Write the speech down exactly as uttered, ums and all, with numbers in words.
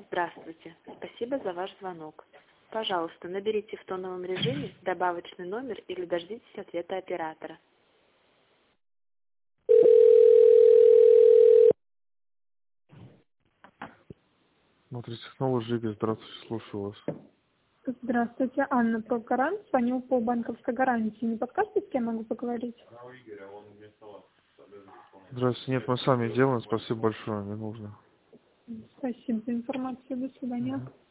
Здравствуйте. Спасибо за ваш звонок. Пожалуйста, наберите в тоновом режиме добавочный номер или дождитесь ответа оператора. Смотрите, снова Жига. Здравствуйте, слушаю вас. Здравствуйте, Анна Прокарант. Звоню по банковской гарантии. Не подскажете, с кем могу поговорить? Здравствуйте. Нет, мы сами делаем. Спасибо большое. Не нужно. Спасибо за информацию. До свидания. Мгм.